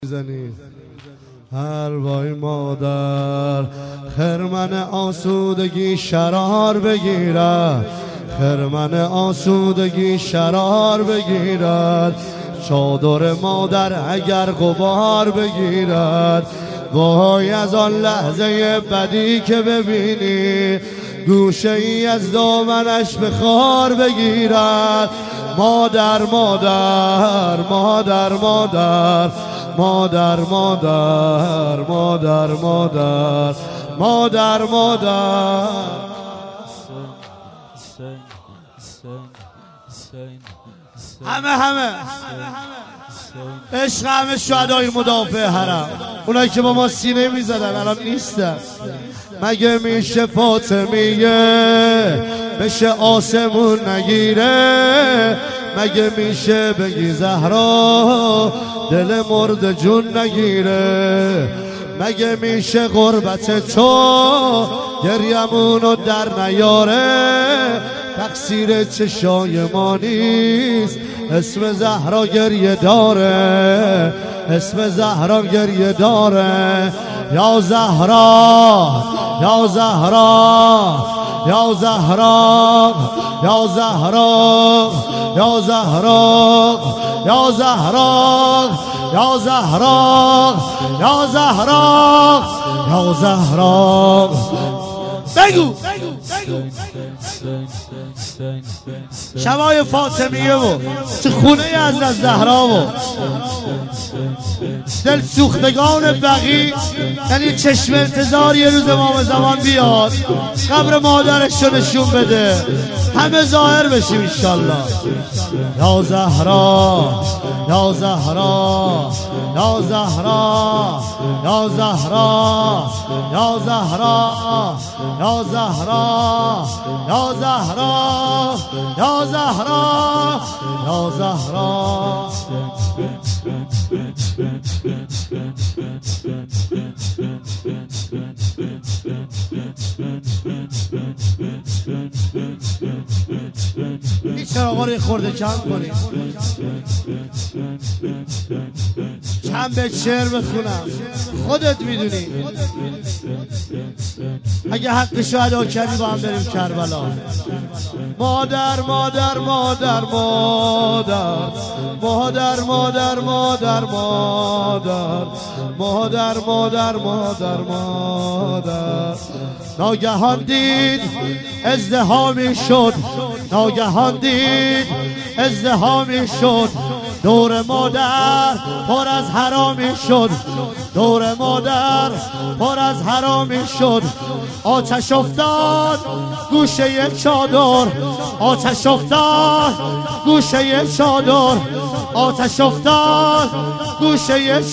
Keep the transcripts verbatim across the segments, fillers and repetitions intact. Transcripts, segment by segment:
زنی حلوای مادر خرمن آسودگی شرار بگیرد، خرمن آسودگی شرار بگیرد، چادر مادر اگر غبار بگیرد، وای از آن لحظه بدی که ببینی گوشه ای از دامنش به خار بگیرد. مادر مادر مادر مادر مادر مادر مادر مادر مادر مادر همه همه عشق همه شهدای مدافع حرم، اونایی که با ما سینه میزدن الان نیستن. مگه میشه فاطمیه بشه آسمون نگیره؟ مگه میشه بگی زهرا دل مرد جون نگیره؟ مگه میشه غربت تو گریمونو در نیاره؟ تقصیر چشای ما نیست، اسم زهرا گریه داره، اسم زهرا گریه داره. یا زهرا یا زهرا یا زهرا یا زهرا یا زهرا یا زهرا یا زهرا یا زهرا یا زهرا بگو شبای فاطمیه و تو خونه حضرت زهرا و دل سوختگان بقی، یعنی چشم انتظار یه روز امام زمان بیاد قبر مادرش رو نشون بده، همه ظاهر بشیم انشالله. یا زهرا یا زهرا یا زهرا یا زهرا یا زهرا یا زهرا یا زهرا یا زهرا یا زهرا این چراغا رو خورده کم کنی، چند به شعر بخونم خودت میدونی. اگه حقشو ادا کردی با هم بریم کربلا. مادر مادر مادر مادر مادر مادر مادر مادر مادر مادر مادر مادر ناگهان دید ازدحامی شد، ناگهان دید ازدحامی شد، دور مادر پر از حرامی شد، دور مادر پر از حرامی شد. آتش افتاد گوشه چادر، آتش افتاد گوشه چادر، آتش افتاد گوشه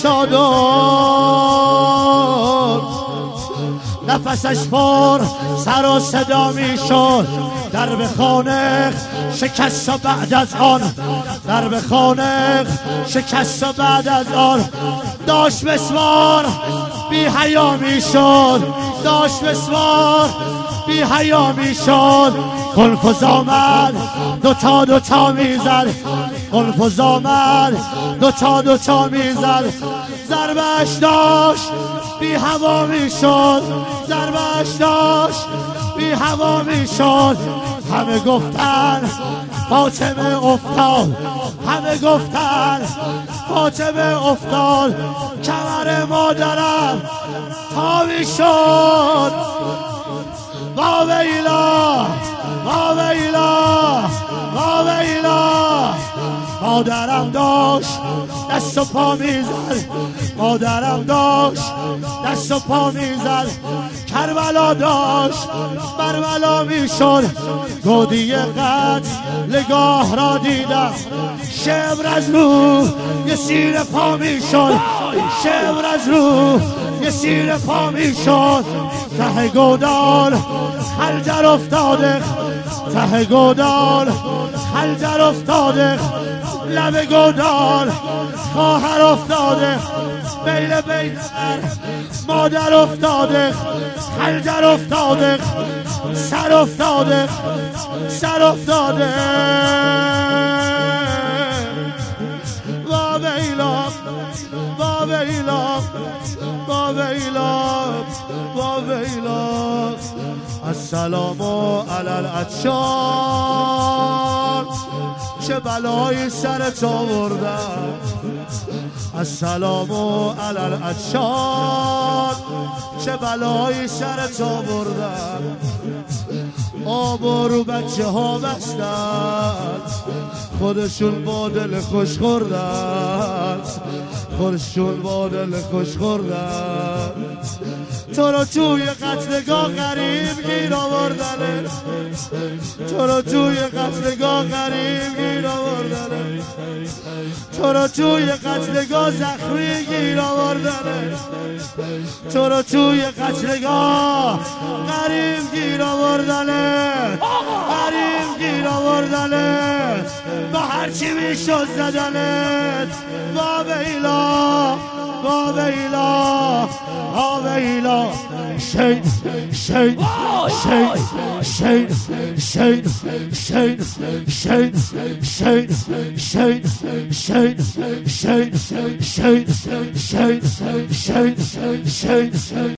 چادر. نفسش پر سر و صدا می شد، در به خانق شکست و بعد از آن، در به خانق شکست و بعد از آن داشت مسمار بی حیا می شد، داشت مسمار بی حیا می شد. قلفز آمد دوتا دوتا می زد، قلفز آمد دوتا دوتا می زد. ضربش داشت بی هوا می شد، ضربش داشت بی هوا می شد. همه گفتن فاطمه افتاد، همه گفتن فاطمه افتاد. کمر مادرم تا می شد. وا ویلا وا ویلا وا ویلا. مادرم داشت دست و پا میزد، مادرم داشت دست و پا میزد. کربلا داشت برملا میشد. گودی قتل نگاه را دیدم، شبر از رو یه سیر پا میشد، شبر از رو یه سیر پا میشد. ته گودال خنجر افتاده، ته گودال خنجر افتاده، لب گودال خواهر افتاده، بیل بیل مادر افتاده، خنجر افتاده، سر افتاده، سر افتاده. ویلا با ویلا با ویلا السلام علی العطشان چه بلایی سرت آوردم السلام علی العطشان چه بلایی سرت آوردم آب رو بچه ها بستن خودشون با دل خوش خوردن خودشون با دل خوش خوردن تو رو توی قتلگاه غریب گیر آوردنه تو رو توی قتلگاه غریب گیر آوردنه تو رو توی قتلگاه زخمی گیر آوردنه تو رو توی قتلگاه غریب گیر آوردنه غریب گیر آوردنه با هرچی میشد زدنت با ویلا با ویلا با ویلا شین شین شین شین شین شین شین شین شین شین شین شین شین شین شین